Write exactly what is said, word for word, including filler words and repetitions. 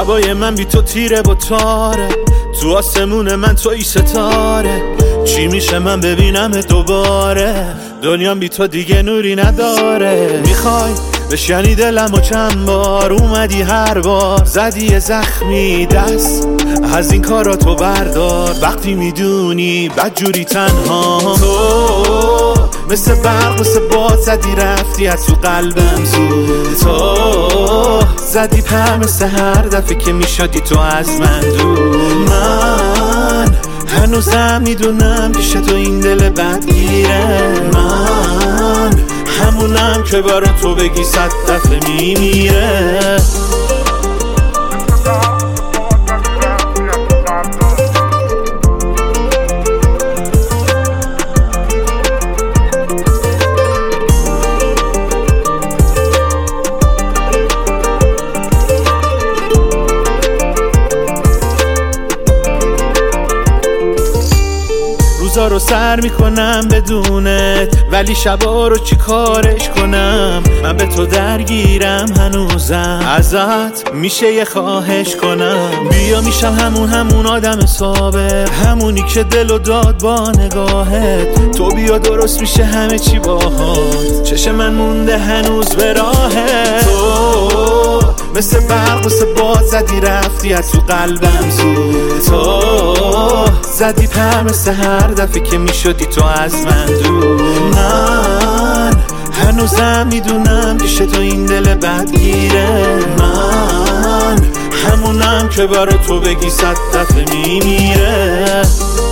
شبای من بی تو تیره با تاره، تو آسمون من توی ستاره. چی میشه من ببینم دوباره؟ دنیام بی تو دیگه نوری نداره. میخوای بشکنی دلم و چند بار اومدی هر بار زدی زخمی دست از این کارا تو بردار. وقتی میدونی بدجوری تنها تو مثل برق مثل باد زدی رفتی از تو قلبم زود. تو زدی پر مثل هر دفعه که میشدی تو از من دور. من هنوزم میدونم پیش تو این دل بدگیره. من همونم که برا تو بگی صد دفعه میمیره. روزا رو سر میکنم بدونت، ولی شبا رو چی کارش کنم؟ من به تو درگیرم هنوزم، ازت میشه یه خواهش کنم. بیا میشم همون همون آدم سابق، همونی که دلو داد با نگاهت. تو بیا درست میشه همه چی باهات، چشم من مونده هنوز به راهت. تو مثل برق مثل باد زدی رفتی از تو قلبم زود. تو زدی پر مثل هر دفعه که میشدی تو از من دور. من هنوزم میدونم پیش تو این دل بدگیره. من همونم که برا تو بگی صد دفعه میمیره.